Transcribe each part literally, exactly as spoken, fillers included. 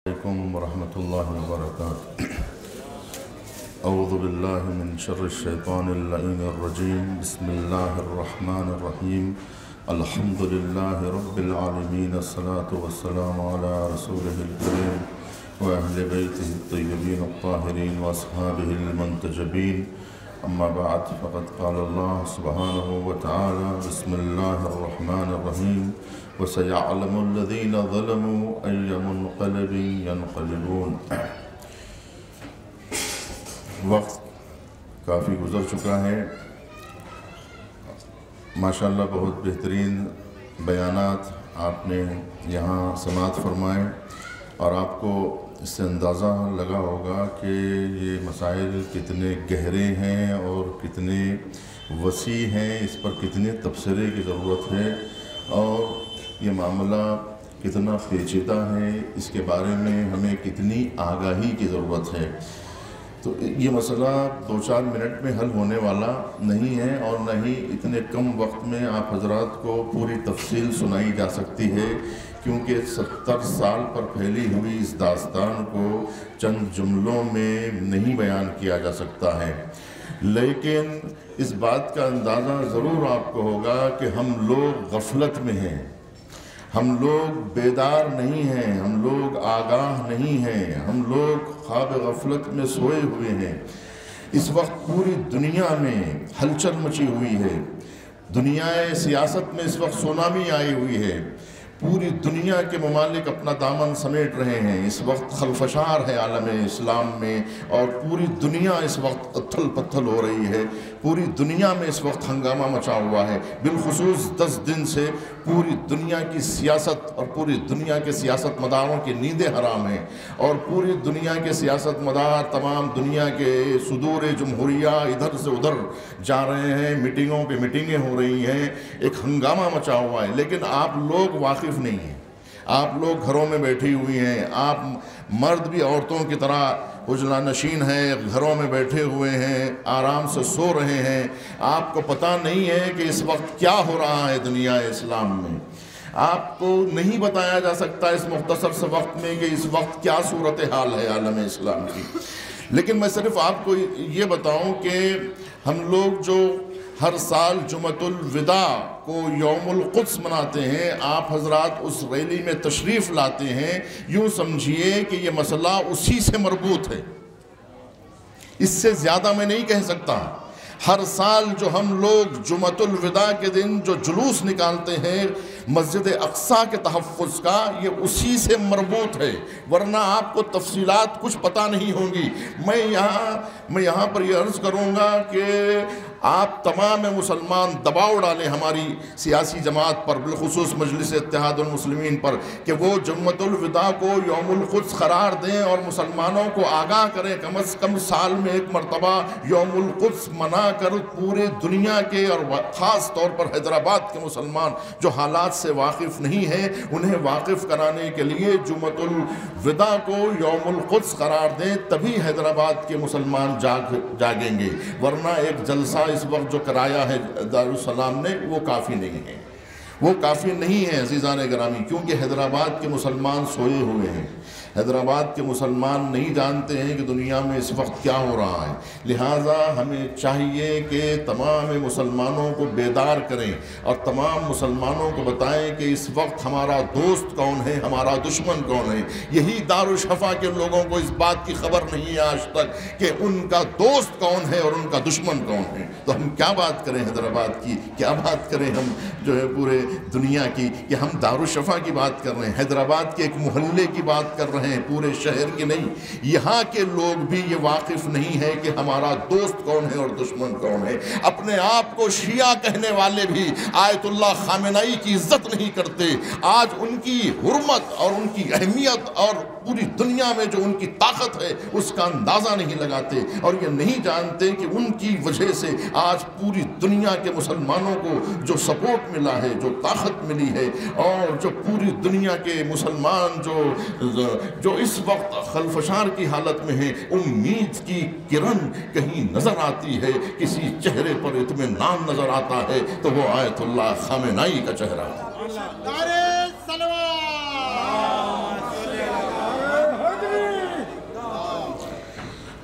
عليكم ورحمة الله وبركاته. أعوذ بالله من شر الشيطان اللعين الرجيم. بسم الله الرحمن الرحيم. الحمد لله رب العالمين. الصلاة والسلام على رسوله الكريم وأهل بيته الطيبين الطاهرين وأصحابه المنتجبين. أما بعد فقد قال الله سبحانه وتعالى: بسم الله الرحمن الرحيم. وَسَيَعْلَمُ الَّذِينَ ظَلَمُوا أَيَّ مُنْقَلَبٍ يَنْقَلِبُونَ. وقت کافی گزر چکا ہے. ماشاءاللہ بہت بہترین بیانات آپ نے یہاں سماعت فرمائے، اور آپ کو اس سے اندازہ لگا ہوگا کہ یہ مسائل کتنے گہرے ہیں اور کتنے وسیع ہیں، اس پر کتنے تبصرے کی ضرورت ہے، اور یہ معاملہ کتنا پیچیدہ ہے، اس کے بارے میں ہمیں کتنی آگاہی کی ضرورت ہے. تو یہ مسئلہ دو چار منٹ میں حل ہونے والا نہیں ہے، اور نہ ہی اتنے کم وقت میں آپ حضرات کو پوری تفصیل سنائی جا سکتی ہے، کیونکہ ستر سال پر پھیلی ہوئی اس داستان کو چند جملوں میں نہیں بیان کیا جا سکتا ہے. لیکن اس بات کا اندازہ ضرور آپ کو ہوگا کہ ہم لوگ غفلت میں ہیں، ہم لوگ بیدار نہیں ہیں، ہم لوگ آگاہ نہیں ہیں، ہم لوگ خواب غفلت میں سوئے ہوئے ہیں. اس وقت پوری دنیا میں ہلچل مچی ہوئی ہے، دنیا سیاست میں اس وقت سونامی آئی ہوئی ہے، پوری دنیا کے ممالک اپنا دامن سمیٹ رہے ہیں. اس وقت خلفشار ہے عالم اسلام میں، اور پوری دنیا اس وقت اتھل پتھل ہو رہی ہے. پوری دنیا میں اس وقت ہنگامہ مچا ہوا ہے. بالخصوص دس دن سے پوری دنیا کی سیاست اور پوری دنیا کے سیاست مداروں کی نیندیں حرام ہیں، اور پوری دنیا کے سیاست مدار تمام دنیا کے صدور جمہوریہ ادھر سے ادھر جا رہے ہیں، میٹنگوں پہ میٹنگیں ہو رہی ہیں، ایک ہنگامہ مچا ہوا ہے. لیکن آپ لوگ واقف نہیں ہیں، آپ لوگ گھروں میں بیٹھی ہوئی ہیں. آپ مرد بھی عورتوں کی طرح اجلا نشین ہیں، گھروں میں بیٹھے ہوئے ہیں، آرام سے سو رہے ہیں. آپ کو پتہ نہیں ہے کہ اس وقت کیا ہو رہا ہے دنیا اسلام میں. آپ کو نہیں بتایا جا سکتا اس مختصر سے وقت میں کہ اس وقت کیا صورتحال ہے عالم اسلام کی. لیکن میں صرف آپ کو یہ بتاؤں کہ ہم لوگ جو ہر سال جمعۃ الوداع کو یوم القدس مناتے ہیں، آپ حضرات اس ریلی میں تشریف لاتے ہیں، یوں سمجھیے کہ یہ مسئلہ اسی سے مربوط ہے. اس سے زیادہ میں نہیں کہہ سکتا. ہر سال جو ہم لوگ جمعۃ الوداع کے دن جو جلوس نکالتے ہیں مسجد اقصیٰ کے تحفظ کا، یہ اسی سے مربوط ہے، ورنہ آپ کو تفصیلات کچھ پتہ نہیں ہوں گی. میں یہاں میں یہاں پر یہ عرض کروں گا کہ آپ تمام مسلمان دباؤ ڈالیں ہماری سیاسی جماعت پر، بالخصوص مجلس اتحاد المسلمین پر، کہ وہ جمعۃ الوداع کو یوم القدس قرار دیں اور مسلمانوں کو آگاہ کریں. کم از کم سال میں ایک مرتبہ یوم القدس منا کر پورے دنیا کے اور خاص طور پر حیدرآباد کے مسلمان جو حالات سے واقف نہیں ہیں انہیں واقف کرانے کے لیے جمعۃ الوداع کو یوم القدس قرار دیں، تبھی حیدرآباد کے مسلمان جاگ جاگیں گے. ورنہ ایک جلسہ اس وقت جو کرایا ہے دارالسلام نے وہ کافی نہیں ہے، وہ کافی نہیں ہے عزیزان گرامی، کیونکہ حیدرآباد کے مسلمان سوئے ہوئے ہیں. حیدرآباد کے مسلمان نہیں جانتے ہیں کہ دنیا میں اس وقت کیا ہو رہا ہے. لہٰذا ہمیں چاہیے کہ تمام مسلمانوں کو بیدار کریں اور تمام مسلمانوں کو بتائیں کہ اس وقت ہمارا دوست کون ہے، ہمارا دشمن کون ہے. یہی دارالشفا کے لوگوں کو اس بات کی خبر نہیں ہے آج تک کہ ان کا دوست کون ہے اور ان کا دشمن کون ہے. تو ہم کیا بات کریں حیدرآباد کی، کیا بات کریں ہم جو ہے پورے دنیا کی، کہ ہم دارالشفا کی بات کر رہے ہیں، حیدرآباد کے ایک محلے کی بات کر رہے ہیں، پورے شہر کی نہیں. یہاں کے لوگ بھی یہ واقف نہیں ہے کہ ہمارا دوست کون ہے اور دشمن کون ہے. اپنے آپ کو شیعہ کہنے والے بھی آیت اللہ خامنائی کی عزت نہیں کرتے. آج ان کی حرمت اور ان کی اہمیت اور پوری دنیا میں جو ان کی طاقت ہے اس کا اندازہ نہیں لگاتے، اور یہ نہیں جانتے کہ ان کی وجہ سے آج پوری دنیا کے مسلمانوں کو جو سپورٹ ملا ہے، جو طاقت ملی ہے، اور جو پوری دنیا کے مسلمان جو جو اس وقت خلفشار کی حالت میں ہیں، امید کی کرن کہیں نظر آتی ہے، کسی چہرے پر اطمینان نظر آتا ہے تو وہ آیت اللہ خامنائی کا چہرہ ہے.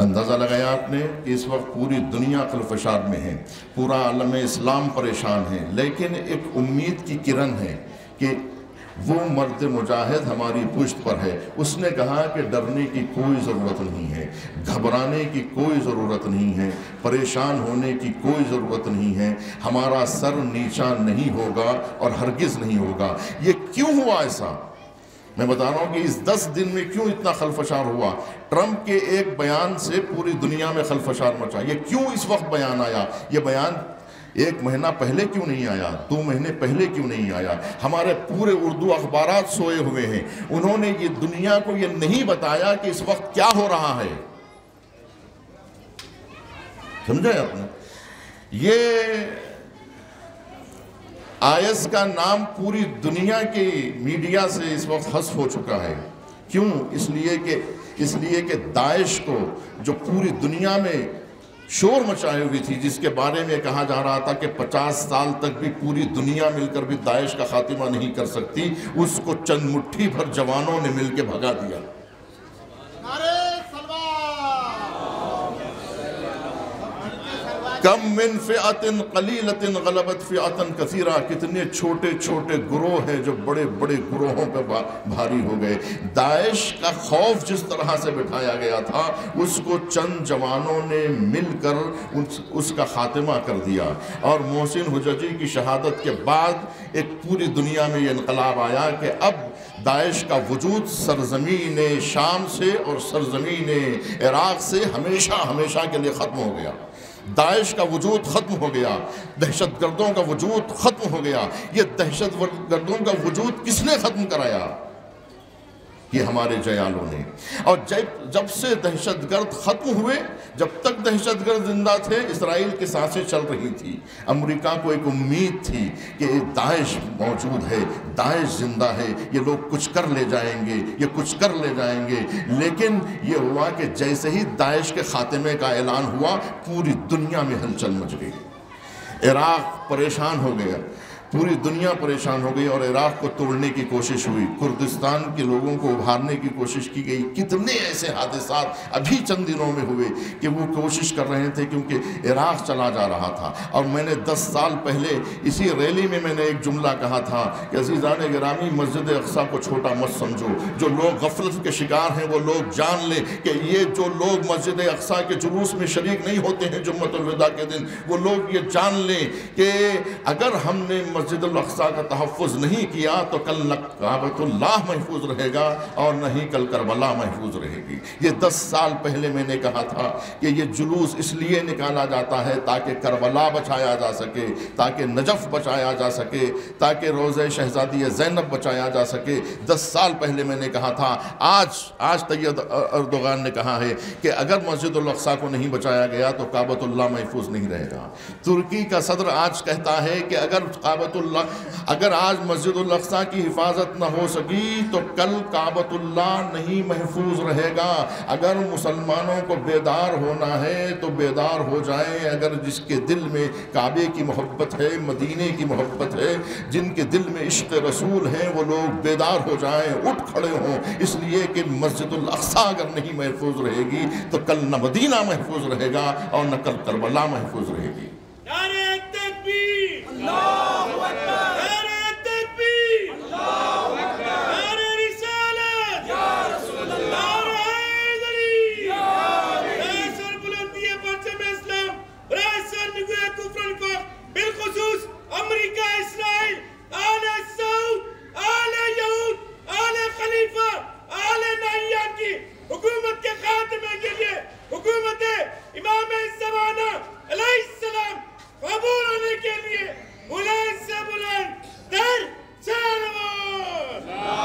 اندازہ لگایا آپ نے کہ اس وقت پوری دنیا خلفشار میں ہے، پورا عالم اسلام پریشان ہے، لیکن ایک امید کی کرن ہے کہ وہ مرد مجاہد ہماری پشت پر ہے۔ اس نے کہا کہ ڈرنے کی کوئی ضرورت نہیں ہے، گھبرانے کی کوئی ضرورت نہیں ہے، پریشان ہونے کی کوئی ضرورت نہیں ہے، ہمارا سر نیچا نہیں ہوگا اور ہرگز نہیں ہوگا۔ یہ کیوں ہوا ایسا؟ میں بتا رہا ہوں کہ اس دس دن میں کیوں اتنا خلفشار ہوا۔ ٹرمپ کے ایک بیان سے پوری دنیا میں خلفشار مچا۔ یہ کیوں اس وقت بیان آیا؟ یہ بیان ایک مہینہ پہلے کیوں نہیں آیا؟ دو مہینے پہلے کیوں نہیں آیا؟ ہمارے پورے اردو اخبارات سوئے ہوئے ہیں، انہوں نے یہ دنیا کو یہ نہیں بتایا کہ اس وقت کیا ہو رہا ہے۔ سمجھے آپ نے؟ یہ آئیس کا نام پوری دنیا کی میڈیا سے اس وقت حذف ہو چکا ہے۔ کیوں؟ اس لیے کہ اس لیے کہ داعش کو جو پوری دنیا میں شور مچائے ہوئی تھی، جس کے بارے میں کہا جا رہا تھا کہ پچاس سال تک بھی پوری دنیا مل کر بھی داعش کا خاتمہ نہیں کر سکتی، اس کو چند مٹھی بھر جوانوں نے مل کے بھگا دیا۔ کم من فئۃ قلیلۃ غلبت فئۃ کثیرہ، کتنے چھوٹے چھوٹے گروہ ہیں جو بڑے بڑے گروہوں پہ بھاری ہو گئے۔ داعش کا خوف جس طرح سے بٹھایا گیا تھا، اس کو چند جوانوں نے مل کر اس کا خاتمہ کر دیا۔ اور محسن حججی کی شہادت کے بعد ایک پوری دنیا میں یہ انقلاب آیا کہ اب داعش کا وجود سرزمین شام سے اور سرزمین عراق سے ہمیشہ ہمیشہ کے لیے ختم ہو گیا۔ داعش کا وجود ختم ہو گیا، دہشت گردوں کا وجود ختم ہو گیا۔ یہ دہشت گردوں کا وجود کس نے ختم کرایا؟ یہ ہمارے جیالوں نے۔ اور جب جب سے دہشت گرد ختم ہوئے، جب تک دہشت گرد زندہ تھے، اسرائیل کی سانسیں چل رہی تھی۔ امریکہ کو ایک امید تھی کہ داعش موجود ہے، داعش زندہ ہے، یہ لوگ کچھ کر لے جائیں گے، یہ کچھ کر لے جائیں گے۔ لیکن یہ ہوا کہ جیسے ہی داعش کے خاتمے کا اعلان ہوا، پوری دنیا میں ہلچل مچ گئی۔ عراق پریشان ہو گیا، پوری دنیا پریشان ہو گئی اور عراق کو توڑنے کی کوشش ہوئی، کردستان کے لوگوں کو ابھارنے کی کوشش کی گئی۔ کتنے ایسے حادثات ابھی چند دنوں میں ہوئے کہ وہ کوشش کر رہے تھے، کیونکہ عراق چلا جا رہا تھا۔ اور میں نے دس سال پہلے اسی ریلی میں میں نے ایک جملہ کہا تھا کہ عزیزان گرامی، مسجد اقصیٰ کو چھوٹا مت سمجھو۔ جو لوگ غفلت کے شکار ہیں وہ لوگ جان لیں کہ یہ جو لوگ مسجد اقصیٰ کے جلوس میں شریک نہیں ہوتے ہیں جمعۃ الوداع کے دن، وہ لوگ یہ جان لیں کہ اگر ہم نے مسجد الاقصیٰ کا تحفظ نہیں کیا تو کل نہ کعبۃ اللہ محفوظ رہے گا اور نہ ہی کل کربلا محفوظ رہے گی۔ یہ دس سال پہلے میں نے کہا تھا کہ یہ جلوس اس لیے نکالا جاتا ہے تاکہ کربلا بچایا جا سکے، تاکہ نجف بچایا جا سکے، تاکہ روضہ شہزادی زینب بچایا جا سکے۔ دس سال پہلے میں نے کہا تھا۔ آج آج طیب اردوغان نے کہا ہے کہ اگر مسجد الاقصیٰ کو نہیں بچایا گیا تو کعبۃ اللہ محفوظ نہیں رہے گا۔ ترکی کا صدر آج کہتا ہے کہ اگر کعبۃ اللہ اگر آج مسجد الاقصیٰ کی حفاظت نہ ہو سکی تو کل کعبۃ اللہ نہیں محفوظ رہے گا۔ اگر مسلمانوں کو بیدار ہونا ہے تو بیدار ہو جائیں۔ اگر جس کے دل میں کعبے کی محبت ہے، مدینے کی محبت ہے، جن کے دل میں عشق رسول ہے، وہ لوگ بیدار ہو جائیں، اٹھ کھڑے ہوں، اس لیے کہ مسجد الاقصیٰ اگر نہیں محفوظ رہے گی تو کل نہ مدینہ محفوظ رہے گا اور نہ کل کربلا محفوظ رہے گی۔ نعرہ تکبیر، اللہ اکبر، نعرہ تکبیر، اللہ اکبر، نعرہ رسالت، یا رسول اللہ، نعرہ حیدری، یا حیدری، سر بلندی پرچم اسلام، برائے سر نگوہ کفر الفاق، بالخصوص امریکہ، اسرائیل، آل سعود، آل یہود، آل خلیفہ، آل نہیان کی حکومت کے خاتمے کے لیے حکومت امام زمانہ علیہ السلام قبول ہونے کے لیے بلند سے بلند در سلام۔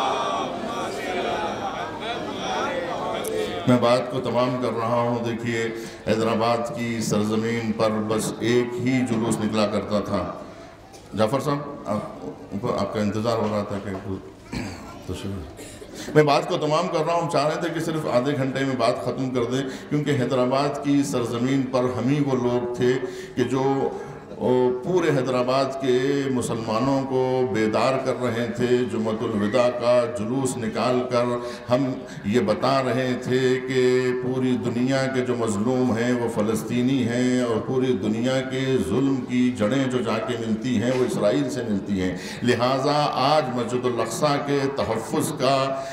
میں بات کو تمام کر رہا ہوں۔ دیکھیے، حیدرآباد کی سرزمین پر بس ایک ہی جلوس نکلا کرتا تھا۔ جعفر صاحب، آپ آپ کا انتظار ہو رہا تھا کہ تشریف۔ میں بات کو تمام کر رہا ہوں، چاہ رہے تھے کہ صرف آدھے گھنٹے میں بات ختم کر دیں، کیونکہ حیدرآباد کی سرزمین پر ہم ہی وہ لوگ تھے کہ جو پورے حیدرآباد کے مسلمانوں کو بیدار کر رہے تھے. جمعۃ الوداع کا جلوس نکال کر ہم یہ بتا رہے تھے کہ پوری دنیا کے جو مظلوم ہیں وہ فلسطینی ہیں، اور پوری دنیا کے ظلم کی جڑیں جو جا کے ملتی ہیں وہ اسرائیل سے ملتی ہیں. لہٰذا آج مسجد الاقصیٰ کے تحفظ کا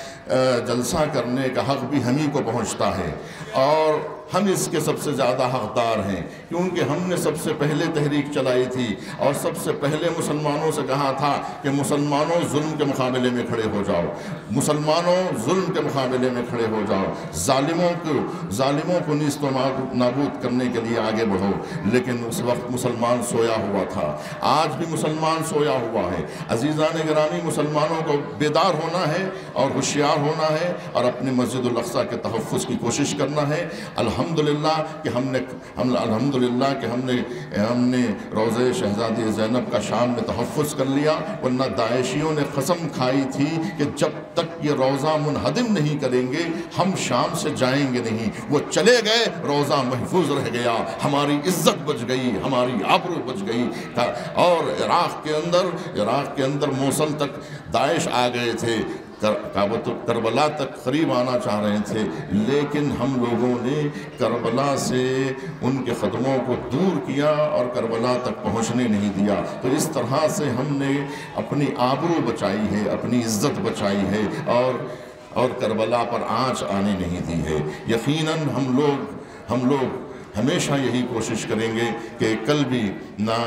جلسہ کرنے کا حق بھی ہم ہی کو پہنچتا ہے، اور ہم اس کے سب سے زیادہ حقدار ہیں، کیونکہ ہم نے سب سے پہلے تحریک چلائی تھی اور سب سے پہلے مسلمانوں سے کہا تھا کہ مسلمانوں ظلم کے مقابلے میں کھڑے ہو جاؤ، مسلمانوں ظلم کے مقابلے میں کھڑے ہو جاؤ، ظالموں کو ظالموں کو نیست و نابود کرنے کے لیے آگے بڑھو. لیکن اس وقت مسلمان سویا ہوا تھا، آج بھی مسلمان سویا ہوا ہے. عزیزان گرامی، مسلمانوں کو بیدار ہونا ہے اور ہوشیار ہونا ہے اور اپنے مسجد الاقصیٰ کے تحفظ کی کوشش کرنا ہے. الحمدللہ کہ ہم نے ہم الحمدللہ کہ ہم نے ہم نے روضہ شہزادی زینب کا شام میں تحفظ کر لیا، ورنہ داعشیوں نے قسم کھائی تھی کہ جب تک یہ روضہ منہدم نہیں کریں گے ہم شام سے جائیں گے نہیں. وہ چلے گئے، روضہ محفوظ رہ گیا، ہماری عزت بچ گئی، ہماری آبرو بچ گئی. اور عراق کے اندر عراق کے اندر موصل تک داعش آ گئے تھے، کعبۃ کربلا تک قریب آنا چاہ رہے تھے، لیکن ہم لوگوں نے کربلا سے ان کے قدموں کو دور کیا اور کربلا تک پہنچنے نہیں دیا. تو اس طرح سے ہم نے اپنی آبرو بچائی ہے، اپنی عزت بچائی ہے، اور اور کربلا پر آنچ آنے نہیں دی ہے. یقیناً ہم لوگ ہم لوگ ہمیشہ یہی کوشش کریں گے کہ کل بھی نہ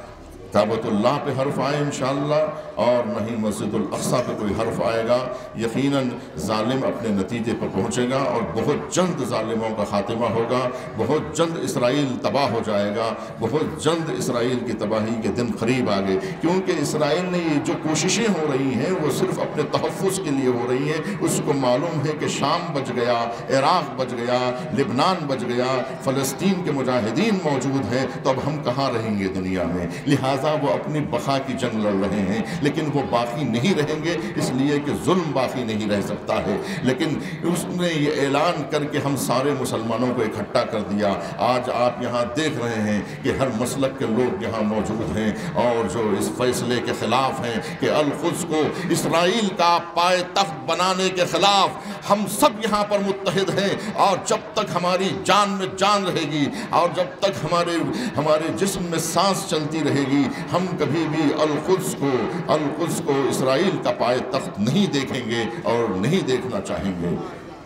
کعبۃ اللہ پہ حرف آئے انشاءاللہ اور نہ ہی مسجد الاقصیٰ پہ کوئی حرف آئے گا. یقیناً ظالم اپنے نتیجے پر پہنچے گا اور بہت جلد ظالموں کا خاتمہ ہوگا، بہت جلد اسرائیل تباہ ہو جائے گا، بہت جلد اسرائیل کی تباہی کے دن قریب آ گئے. کیونکہ اسرائیل نے یہ جو کوششیں ہو رہی ہیں وہ صرف اپنے تحفظ کے لیے ہو رہی ہیں. اس کو معلوم ہے کہ شام بچ گیا، عراق بچ گیا، لبنان بچ گیا، فلسطین کے مجاہدین موجود ہیں، تو اب ہم کہاں رہیں گے دنیا میں. لہٰذا وہ اپنی بقا کی جنگ لڑ رہے ہیں، لیکن وہ باقی نہیں رہیں گے، اس لیے کہ ظلم باقی نہیں رہ سکتا ہے. لیکن اس نے یہ اعلان کر کے ہم سارے مسلمانوں کو اکٹھا کر دیا. آج آپ یہاں دیکھ رہے ہیں کہ ہر مسلک کے لوگ یہاں موجود ہیں اور جو اس فیصلے کے خلاف ہیں کہ القدس کو اسرائیل کا پائے تخت بنانے کے خلاف ہم سب یہاں پر متحد ہیں. اور جب تک ہماری جان میں جان رہے گی اور جب تک ہمارے ہمارے جسم میں سانس چلتی رہے گی، ہم کبھی بھی القدس کو القدس کو اسرائیل کا پائے تخت نہیں دیکھیں گے اور نہیں دیکھنا چاہیں گے.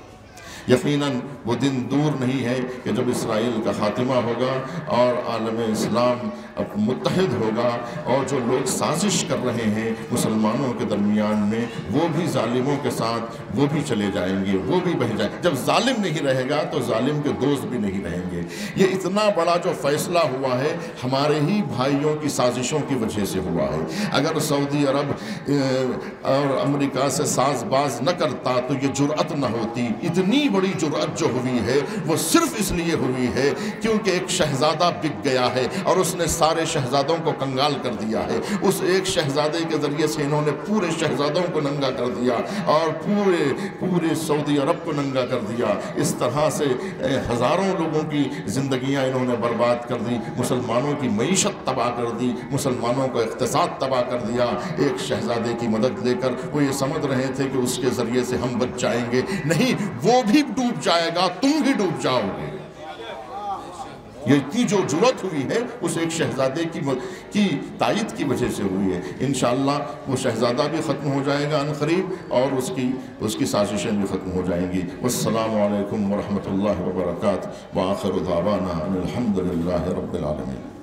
یقیناً وہ دن دور نہیں ہے کہ جب اسرائیل کا خاتمہ ہوگا اور عالم اسلام متحد ہوگا، اور جو لوگ سازش کر رہے ہیں مسلمانوں کے درمیان میں وہ بھی ظالموں کے ساتھ وہ بھی چلے جائیں گے، وہ بھی بہہ جائیں گے. جب ظالم نہیں رہے گا تو ظالم کے دوست بھی نہیں رہیں گے. یہ اتنا بڑا جو فیصلہ ہوا ہے ہمارے ہی بھائیوں کی سازشوں کی وجہ سے ہوا ہے. اگر سعودی عرب اور امریکہ سے ساز باز نہ کرتا تو یہ جرأت نہ ہوتی. اتنی بڑی جرأت جو ہوئی ہے وہ صرف اس لیے ہوئی ہے کیونکہ ایک شہزادہ بک گیا ہے اور اس نے سارے شہزادوں کو کنگال کر دیا ہے. اس ایک شہزادے کے ذریعے سے انہوں نے پورے شہزادوں کو ننگا کر دیا اور پورے پورے سعودی عرب کو ننگا کر دیا. اس طرح سے ہزاروں لوگوں کی زندگیاں انہوں نے برباد کر دی، مسلمانوں کی معیشت تباہ کر دی، مسلمانوں کا اقتصاد تباہ کر دیا. ایک شہزادے کی مدد لے کر وہ یہ سمجھ رہے تھے کہ اس کے ذریعے سے ہم بچ جائیں گے. نہیں، وہ بھی ڈوب جائے گا، تم بھی ڈوب جاؤ گے. یہ اتنی جو جرأت ہوئی ہے اس ایک شہزادے کی کی تائید کی وجہ سے ہوئی ہے. انشاءاللہ وہ شہزادہ بھی ختم ہو جائے گا عنقریب اور اس کی اس کی سازشیں بھی ختم ہو جائیں گی. والسلام علیکم ورحمۃ اللہ وبرکاتہ. وآخر دعوانا ان الحمد للہ رب العالمین.